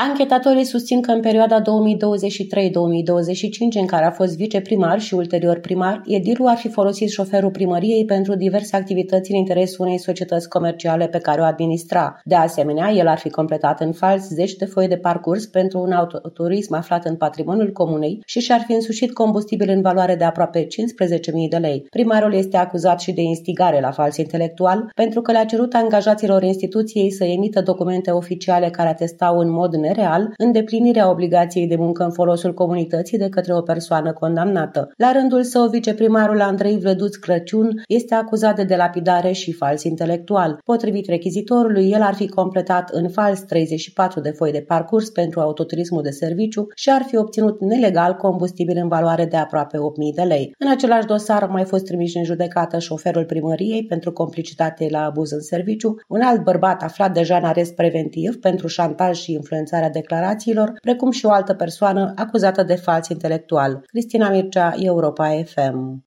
Anchetatorii susțin că în perioada 2023-2025, în care a fost viceprimar și ulterior primar, Edilu ar fi folosit șoferul primăriei pentru diverse activități în interesul unei societăți comerciale pe care o administra. De asemenea, el ar fi completat în fals zeci de foi de parcurs pentru un autoturism aflat în patrimoniul comunei și și-ar fi însușit combustibil în valoare de aproape 15.000 de lei. Primarul este acuzat și de instigare la fals intelectual pentru că le-a cerut angajaților instituției să emită documente oficiale care atestau în mod nereal îndeplinirea obligației de muncă în folosul comunității de către o persoană condamnată. La rândul său, viceprimarul Andrei Vlăduț Crăciun este acuzat de delapidare și fals intelectual. Potrivit rechizitorului, el ar fi completat în fals 34 de foi de parcurs pentru autoturismul de serviciu și ar fi obținut nelegal combustibil în valoare de aproape 8.000 de lei. În același dosar au mai fost trimiși în judecată șoferul primăriei pentru complicitate la abuz în serviciu, un alt bărbat aflat deja în arest preventiv pentru șantaj și influențarea declarațiilor, precum și o altă persoană acuzată de fals intelectual. Cristina Mircea, Europa FM.